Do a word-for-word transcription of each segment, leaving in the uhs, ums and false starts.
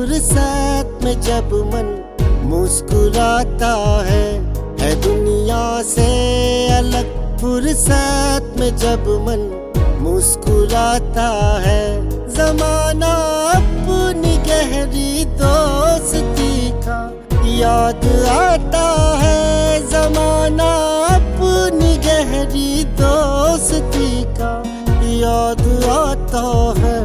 फुर्सत में जब मन मुस्कुराता है है दुनिया से अलग। फुर्सत में जब मन मुस्कुराता है ज़माना अपनी गहरी दोस्ती का याद आता है। ज़माना अपनी गहरी दोस्ती का याद आता है।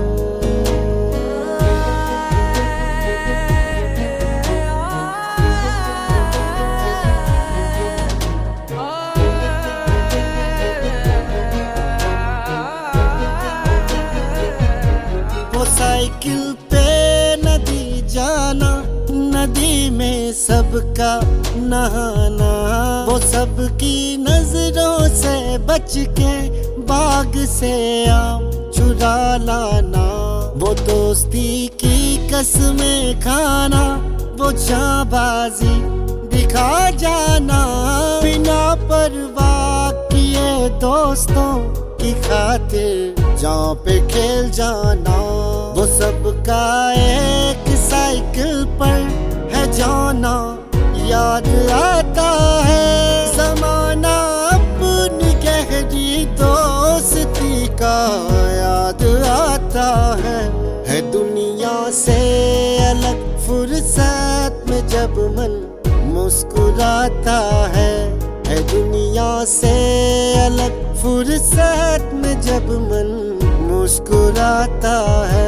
साइकिल पे नदी जाना, नदी में सबका नहाना, वो सबकी नजरों से बच के बाग से आम चुरा लाना। वो दोस्ती की कसमें खाना, वो जाबाजी दिखा जाना, बिना परवाह किए दोस्तों की खातिर जहाँ पे खेल जाना। वो सबका एक साइकिल पर है जाना याद आता है। ज़माना अपनी गहरी दोस्ती का याद आता है है दुनिया से अलग। फुर्सत में जब मन मुस्कुराता है है दुनिया से अलग। फुर्सत में जब मन मुस्कुराता है।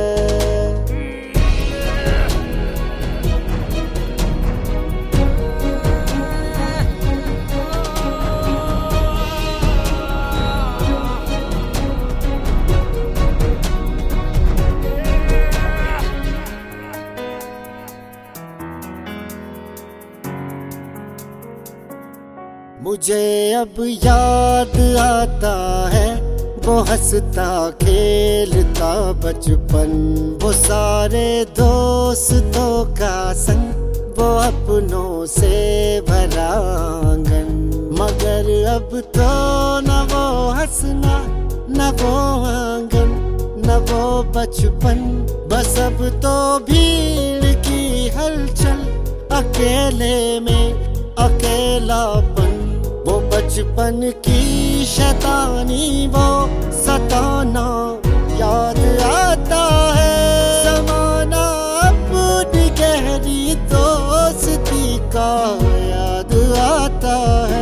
मुझे अब याद आता है वो हंसता खेलता बचपन, वो सारे दोस्तों का संग, वो अपनों से भरा आंगन। मगर अब तो न वो हंसना न वो आंगन न वो बचपन, बस अब तो भीड़ की हलचल, अकेले में अकेलापन। वो बचपन की शैतानी वो सताना याद आता है। ज़माना अपनी गहरी दोस्ती का याद आता है।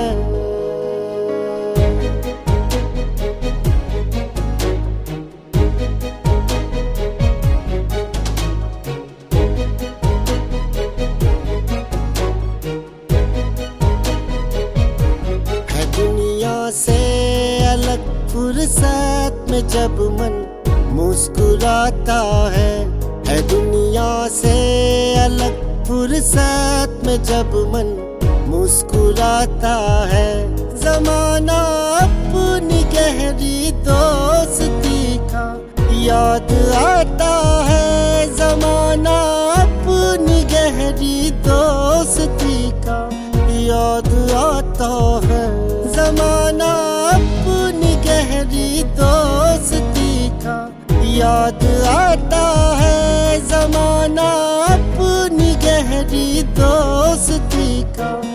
से अलग फुर्सत में जब मन मुस्कुराता है है दुनिया से अलग। फुर्सत में जब मन मुस्कुराता है ज़माना अपनी गहरी दोस्ती का याद आता है। ज़माना अपनी गहरी दोस्ती का याद आता है। ज़माना अपनी गहरी दोस्ती का याद आता है। ज़माना अपनी गहरी दोस्ती का